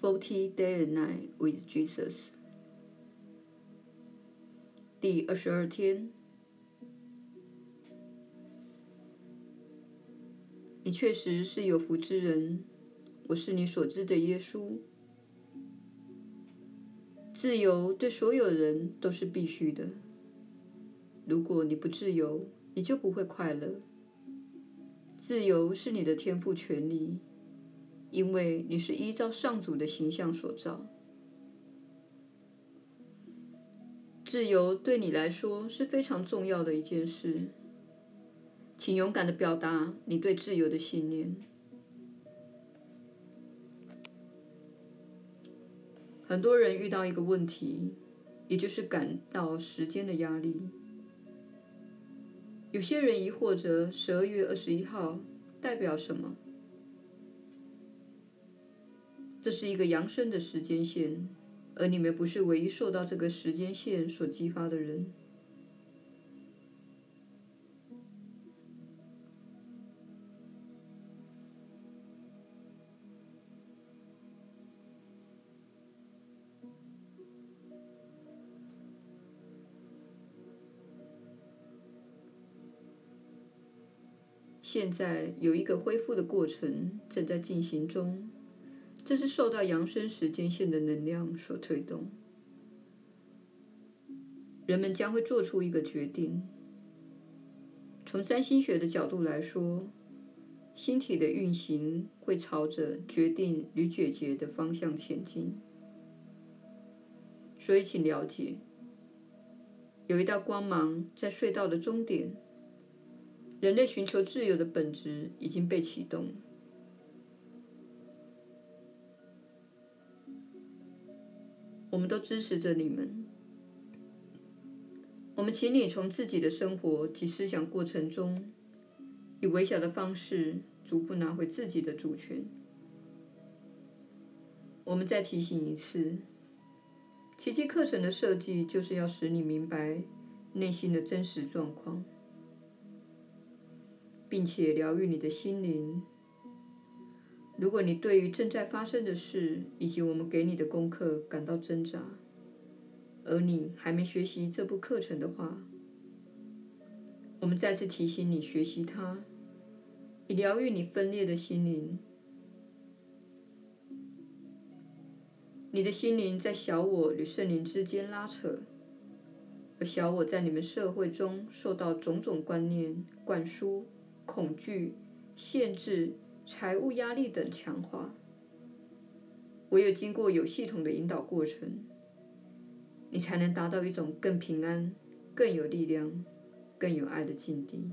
40 Day and Night with Jesus 第22天，你确实是有福之人，我是你所知的耶稣。自由对所有人都是必须的。如果你不自由，你就不会快乐。自由是你的天赋权利，因为你是依照上主的形象所造。自由对你来说是非常重要的一件事，请勇敢地表达你对自由的信念。很多人遇到一个问题，也就是感到时间的压力。有些人疑惑着12月21号代表什么？这是一个扬升的时间线，而你们不是唯一受到这个时间线所激发的人。现在有一个恢复的过程正在进行中，这是受到扬升时间线的能量所推动。人们将会做出一个决定。从占星学的角度来说，星体的运行会朝着决定与解决的方向前进。所以请了解，有一道光芒在隧道的终点。人类寻求自由的本质已经被启动。我们都支持着你们。我们请你从自己的生活及思想过程中，以微小的方式逐步拿回自己的主权。我们再提醒一次，奇迹课程的设计就是要使你明白内心的真实状况，并且疗愈你的心灵。如果你对于正在发生的事以及我们给你的功课感到挣扎，而你还没学习这部课程的话，我们再次提醒你学习它，以疗愈你分裂的心灵。你的心灵在小我与圣灵之间拉扯，而小我在你们社会中受到种种观念、灌输、恐惧、限制、财务压力等强化。唯有经过有系统的引导过程，你才能达到一种更平安、更有力量、更有爱的境地。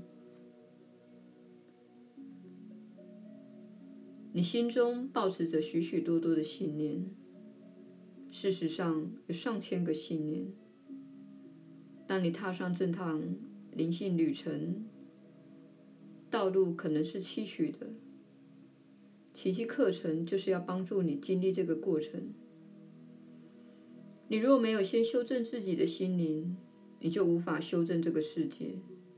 你心中抱持着许许多多的信念，事实上有上千个信念。当你踏上这趟灵性旅程，道路可能是崎岖的。奇迹课程就是要帮助你经历这个过程。你若没有先修正自己的心灵，你就无法修正这个世界。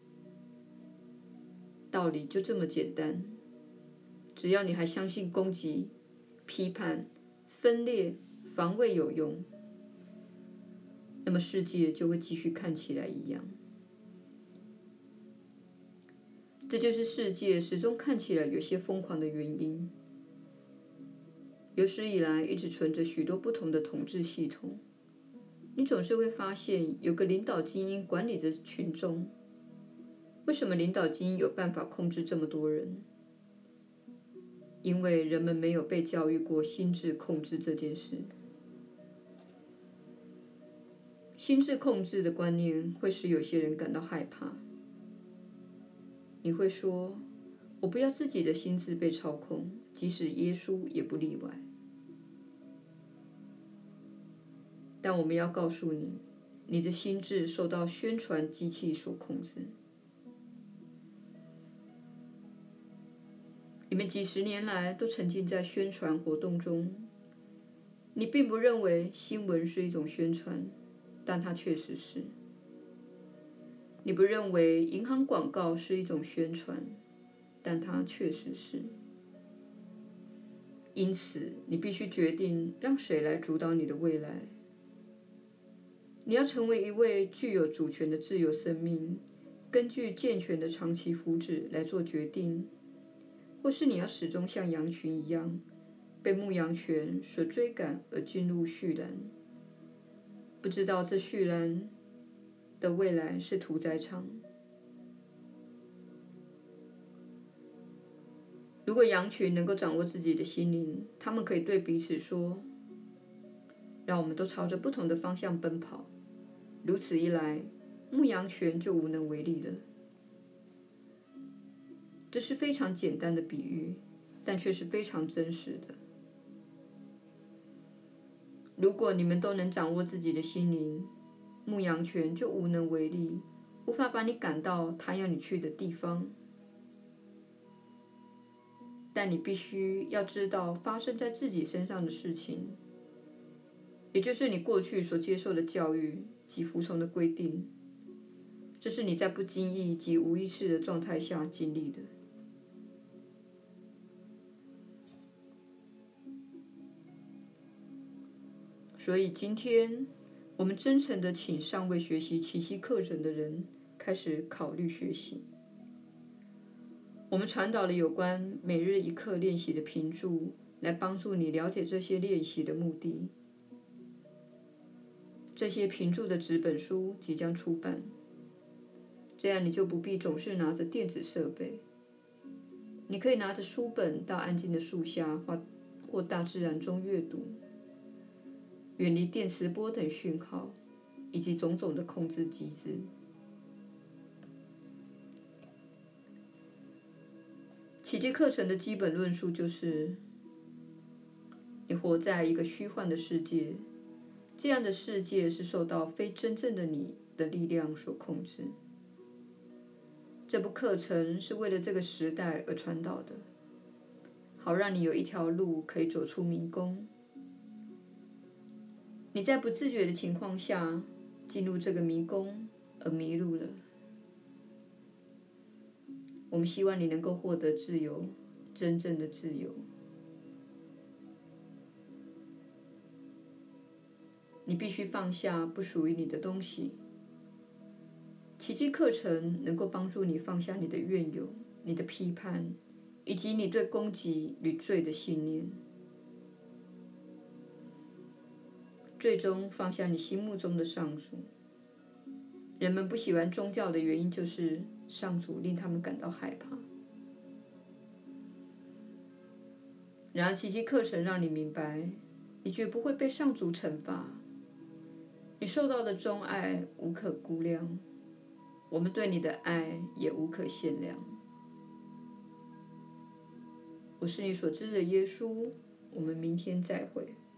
道理就这么简单。只要你还相信攻击、批判、分裂、防卫有用，那么世界就会继续看起来一样。这就是世界始终看起来有些疯狂的原因。有史以来一直存着许多不同的统治系统，你总是会发现有个领导精英管理着群众。为什么领导精英有办法控制这么多人？因为人们没有被教育过心智控制这件事。心智控制的观念会使有些人感到害怕。你会说，我不要自己的心智被操控，即使耶稣也不例外。但我们要告诉你，你的心智受到宣传机器所控制。你们几十年来都沉浸在宣传活动中。你并不认为新闻是一种宣传，但它确实是。你不认为银行广告是一种宣传，但它确实是。 因此，你必须决定让谁来主导你的未来。你要成为一位具有主权的自由生命，根据健全的长期福祉来做决定，或是你要始终像羊群一样，被牧羊犬所追赶而进入畜栏，不知道这畜栏的未来是屠宰场。如果羊群能够掌握自己的心灵，他们可以对彼此说：“让我们都朝着不同的方向奔跑。”如此一来，牧羊犬就无能为力了。这是非常简单的比喻，但却是非常真实的。如果你们都能掌握自己的心灵，牧羊犬就无能为力，无法把你赶到它要你去的地方。但你必须要知道发生在自己身上的事情，也就是你过去所接受的教育及服从的规定，这是你在不经意及无意识的状态下经历的。所以今天，我们真诚地请尚未学习奇迹课程的人开始考虑学习。我们传导了有关每日一课练习的评注，来帮助你了解这些练习的目的。这些评注的纸本书即将出版，这样你就不必总是拿着电子设备。你可以拿着书本到安静的树下或大自然中阅读，远离电磁波等讯号以及种种的控制机制。奇迹课程的基本论述就是：你活在一个虚幻的世界，这样的世界是受到非真正的你的力量所控制。这部课程是为了这个时代而传导的，好让你有一条路可以走出迷宫。你在不自觉的情况下进入这个迷宫而迷路了。我们希望你能够获得自由，真正的自由。你必须放下不属于你的东西。奇迹课程能够帮助你放下你的怨尤、你的批判，以及你对攻击与罪的信念，最终放下你心目中的上主。人们不喜欢宗教的原因就是上主令他们感到害怕。然而奇迹课程让你明白，你绝不会被上主惩罚，你受到的钟爱无可估量，我们对你的爱也无可限量。我是你所知的耶稣，我们明天再会。